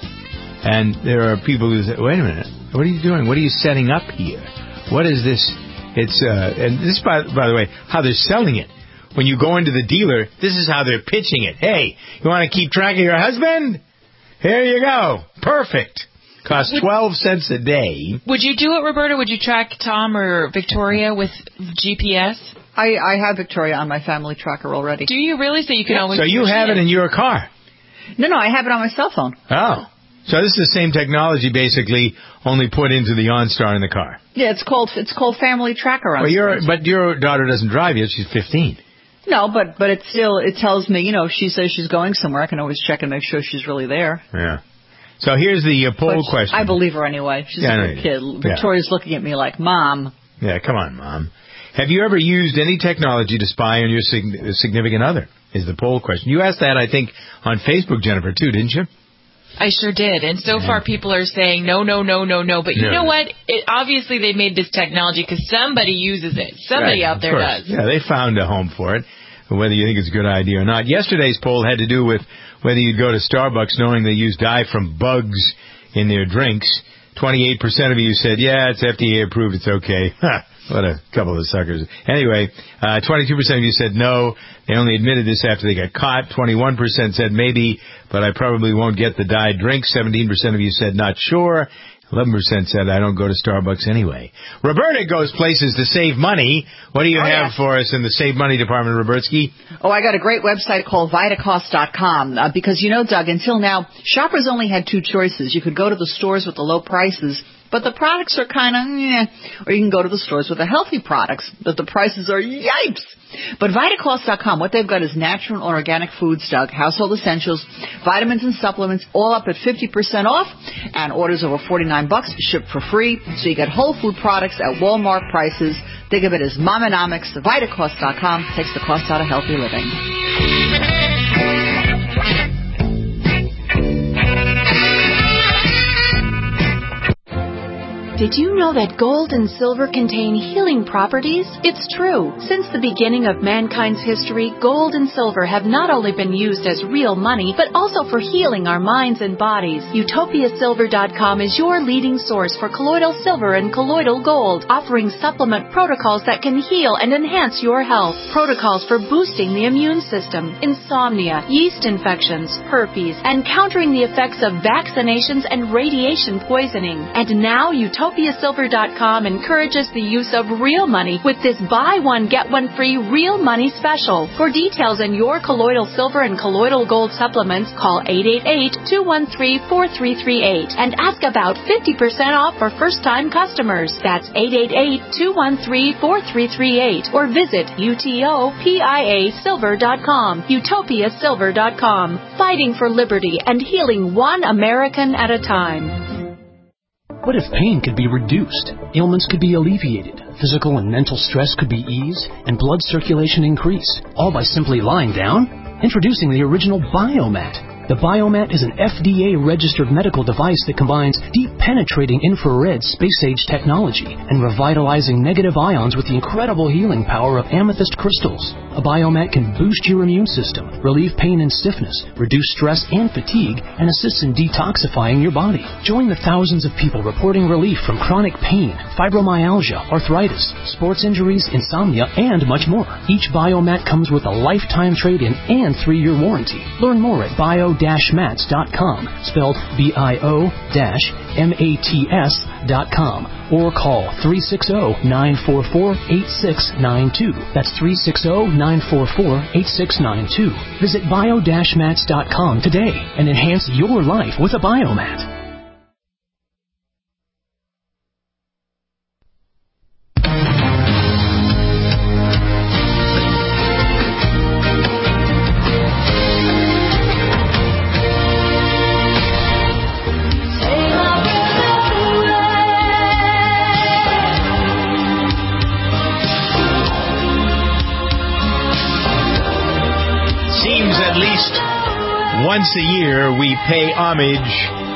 And there are people who say, wait a minute, what are you doing? What are you setting up here? What is this? It's, uh, and this, by, by the way, how they're selling it. When you go into the dealer, this is how they're pitching it. Hey, you want to keep track of your husband? Here you go. Perfect. Costs twelve cents a day. Would you do it, Roberta? Would you track Tom or Victoria with G P S? I, I have Victoria on my family tracker already. Do you really? So you can yeah. always... So you have it in your car? No, no, I have it on my cell phone. Oh. So this is the same technology, basically, only put into the OnStar in the car. Yeah, it's called it's called Family Tracker. On well, your but your daughter doesn't drive yet; she's fifteen. No, but but it still it tells me, you know, if she says she's going somewhere, I can always check and make sure she's really there. Yeah. So here's the uh, poll but question. I believe her anyway. She's yeah, a good kid. Yeah. Victoria's looking at me like, Mom. Yeah, come on, Mom. Have you ever used any technology to spy on your sig- significant other? Is the poll question. You asked that, I think, on Facebook, Jennifer, too, didn't you? I sure did. And so yeah. far people are saying no, no, no, no, no. But you no. know what? It, obviously they made this technology because somebody uses it. Somebody right, out there does. Yeah, they found a home for it, whether you think it's a good idea or not. Yesterday's poll had to do with whether you'd go to Starbucks knowing they use dye from bugs in their drinks. twenty-eight percent of you said, yeah, it's F D A approved, it's okay. What a couple of suckers. Anyway, uh, twenty-two percent of you said no. They only admitted this after they got caught. twenty-one percent said maybe, but I probably won't get the dyed drink. seventeen percent of you said not sure. eleven percent said I don't go to Starbucks anyway. Roberta goes places to save money. What do you oh, have yeah. for us in the Save Money Department, Robertsky? Oh, I got a great website called Vitacost dot com uh, because, you know, Doug, until now, shoppers only had two choices. You could go to the stores with the low prices, but the products are kind of, eh, or you can go to the stores with the healthy products, but the prices are yipes. But Vitacost dot com, what they've got is natural and organic foods, Doug, household essentials, vitamins and supplements, all up at fifty percent off, and orders over forty-nine bucks shipped for free. So you get whole food products at Walmart prices. Think of it as Momonomics. Vitacost dot com takes the cost out of healthy living. Did you know that gold and silver contain healing properties? It's true. Since the beginning of mankind's history, gold and silver have not only been used as real money, but also for healing our minds and bodies. Utopia Silver dot com is your leading source for colloidal silver and colloidal gold, offering supplement protocols that can heal and enhance your health. Protocols for boosting the immune system, insomnia, yeast infections, herpes, and countering the effects of vaccinations and radiation poisoning. And now Utopia Utopia Silver dot com encourages the use of real money with this buy one, get one free real money special. For details on your colloidal silver and colloidal gold supplements, call eight eight eight, two one three, four three three eight and ask about fifty percent off for first-time customers. That's eight eight eight, two one three, four three three eight or visit Utopia Silver dot com. Utopia Silver dot com. Fighting for liberty and healing one American at a time. What if pain could be reduced, ailments could be alleviated, physical and mental stress could be eased, and blood circulation increased, all by simply lying down? Introducing the original Biomat. The Biomat is an F D A-registered medical device that combines deep-penetrating infrared space-age technology and revitalizing negative ions with the incredible healing power of amethyst crystals. A Biomat can boost your immune system, relieve pain and stiffness, reduce stress and fatigue, and assists in detoxifying your body. Join the thousands of people reporting relief from chronic pain, fibromyalgia, arthritis, sports injuries, insomnia, and much more. Each Biomat comes with a lifetime trade-in and three-year warranty. Learn more at bio mats dot com, spelled B I O M A T S dot com, or call three six zero, nine four four, eight six nine two. That's three six zero, nine four four, eight six nine two. Visit bio mats dot com today and enhance your life with a Biomat. Once a year, we pay homage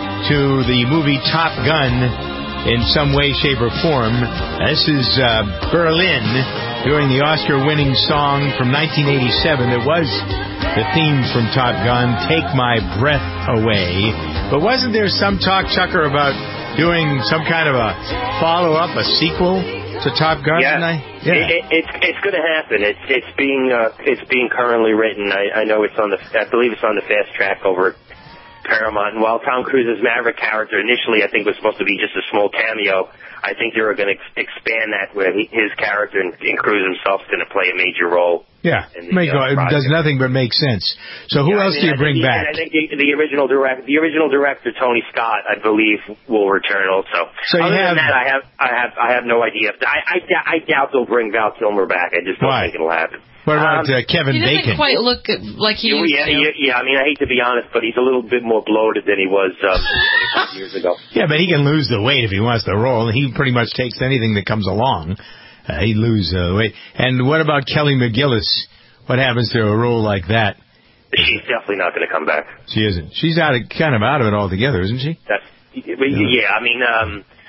to the movie Top Gun in some way, shape, or form. This is uh, Berlin doing the Oscar-winning song from nineteen eighty-seven that was the theme from Top Gun, Take My Breath Away. But wasn't there some talk, Chucker, about doing some kind of a follow-up, a sequel to Top Gun? Yeah, I, yeah. It, it, it's it's going to happen. It's it's being uh, it's being currently written. I, I know it's on the I believe it's on the fast track over at Paramount. And while Tom Cruise's Maverick character initially I think was supposed to be just a small cameo, I think they were going to ex- expand that where he, his character and, and Cruise himself is going to play a major role. Yeah, the, make, uh, it does nothing but make sense. So who yeah, else I mean, do you I bring think, back? I think the, the original direct, the original director Tony Scott, I believe, will return also. So you Other have, than that, I have, I have, I have no idea. I, I, I doubt they'll bring Val Kilmer back. I just don't Why? think it'll happen. What about um, uh, Kevin he Bacon? He doesn't quite look like he used yeah, to. Yeah, yeah, I mean, I hate to be honest, but he's a little bit more bloated than he was um, twenty-five years ago. Yeah, but he can lose the weight if he wants to roll. He pretty much takes anything that comes along. Uh, he'd lose uh, weight. And what about Kelly McGillis? What happens to a role like that? She's definitely not going to come back. She isn't. She's out of, kind of out of it altogether, isn't she? That's, yeah, yeah, I mean, um,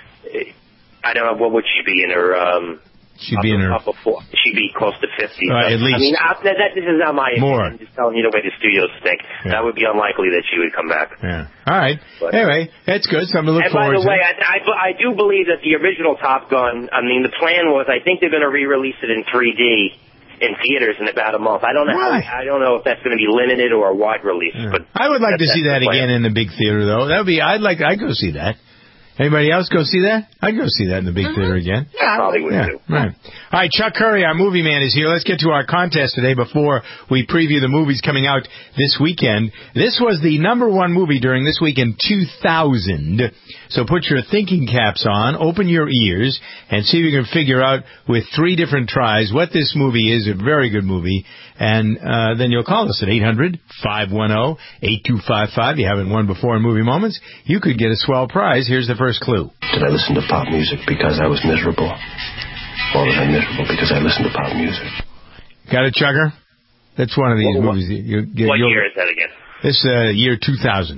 I don't know, what would she be in her... Um, She'd be in her... Up before. She'd be close to fifty. Uh, so, at least. I mean, I, that, that, this is not my... More. I'm just telling you the way the studios think. Yeah. That would be unlikely that she would come back. Yeah. All right. But, anyway, that's good. Something to look and forward to. by the way, I, I, I do believe that the original Top Gun, I mean, the plan was, I think they're going to re-release it in three D in theaters in about a month. I don't know how, I don't know if that's going to be limited or a wide release. Yeah. But I would like to see that again in the big theater, though. That would be... I'd like... I'd go see that. Anybody else go see that? I'd go see that in the big mm-hmm. theater again. Yeah, I probably would yeah, too. Right. All right, Chuck Curry, our movie man, is here. Let's get to our contest today before we preview the movies coming out this weekend. This was the number one movie during this week in two thousand. So put your thinking caps on, open your ears, and see if you can figure out with three different tries what this movie is. A very good movie. And uh, then you'll call us at eight hundred, five one zero, eight two five five. You haven't won before in Movie Moments. You could get a swell prize. Here's the first clue. Did I listen to pop music because I was miserable? Or was I miserable because I listened to pop music? Got it, Chugger? That's one of these what, movies. You, you, what year is that again? This uh, year two thousand.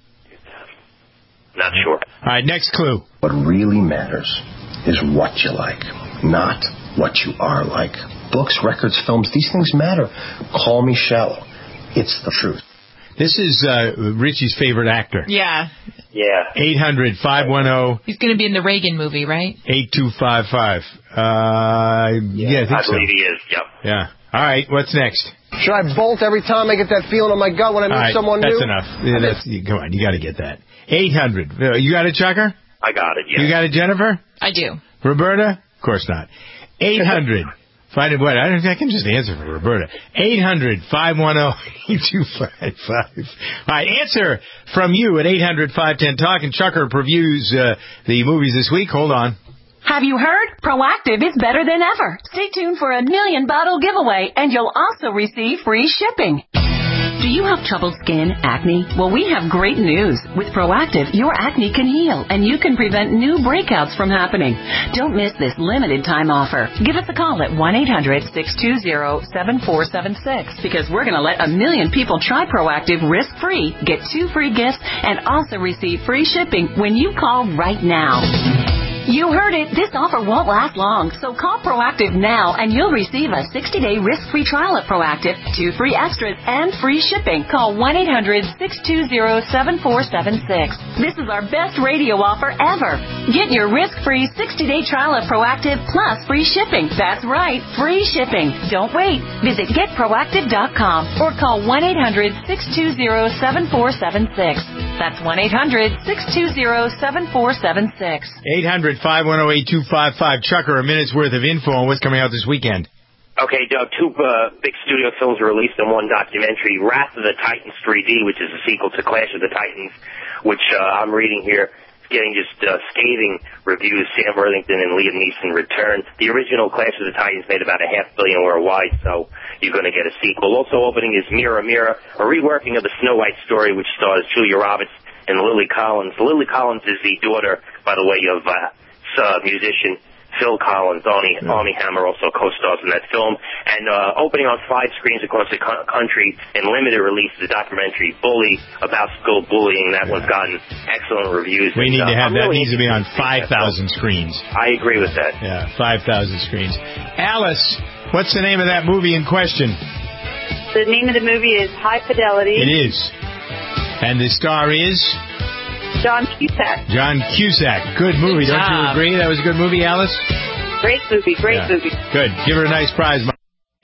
Not sure. All right, next clue. What really matters is what you like, not what you are like. Books, records, films, these things matter. Call me shallow. It's the truth. This is uh, Richie's favorite actor. Yeah. Yeah. eight hundred, five one zero. He's going to be in the Reagan movie, right? eight two five five. Uh, yeah, yeah, I think I so. believe he is, yep. Yeah. All right, what's next? Should I bolt every time I get that feeling in my gut when I meet right, someone that's new? Enough. Yeah, that's enough. Come on, you got to get that. eight hundred. You got it, Chucker? I got it, yeah. You got it, Jennifer? I do. Roberta? Of course not. eight hundred. Find it what? I, don't, I can just answer for Roberta. eight hundred, five one zero, eight two five five. All right, answer from you at eight hundred, five one zero, talk, and Chucker previews uh, the movies this week. Hold on. Have you heard? Proactive is better than ever. Stay tuned for a million bottle giveaway, and you'll also receive free shipping. Do you have troubled skin, acne? Well, we have great news. With Proactiv, your acne can heal, and you can prevent new breakouts from happening. Don't miss this limited time offer. Give us a call at one eight hundred six two zero seven four seven six because we're going to let a million people try Proactiv risk-free, get two free gifts, and also receive free shipping when you call right now. You heard it. This offer won't last long, so call Proactiv now and you'll receive a sixty-day risk-free trial of Proactiv, two free extras, and free shipping. Call one eight hundred six two zero seven four seven six. This is our best radio offer ever. Get your risk-free sixty-day trial of Proactiv plus free shipping. That's right, free shipping. Don't wait. Visit get proactiv dot com or call one eight hundred six two zero seven four seven six. That's one eight hundred six two zero seven four seven six. eight hundred five one zero eight two five five. Chucker, a minute's worth of info on what's coming out this weekend. Okay, Doug, two uh, big studio films were released in one documentary. Wrath of the Titans three D, which is a sequel to Clash of the Titans, which uh, I'm reading here. It's getting just uh, scathing reviews. Sam Worthington and Liam Neeson return. The original Clash of the Titans made about a half billion worldwide, so you're going to get a sequel. Also opening is Mira Mira, a reworking of the Snow White story, which stars Julia Roberts and Lily Collins. Lily Collins is the daughter, by the way, of uh, uh, musician Phil Collins. Armie, mm. Armie Hammer also co-stars in that film. And uh, opening on five screens across the co- country in limited release, the documentary Bully, about school bullying. That yeah. one's gotten excellent reviews. We and, need uh, to have I'm that. Really needs to be on five thousand screens. I agree with that. Yeah, five thousand screens. Alice, what's the name of that movie in question? The name of the movie is High Fidelity. It is. And the star is? John Cusack. John Cusack. Good movie. Good Don't you agree? That was a good movie, Alice? Great movie. Great yeah. movie. Good. Give her a nice prize.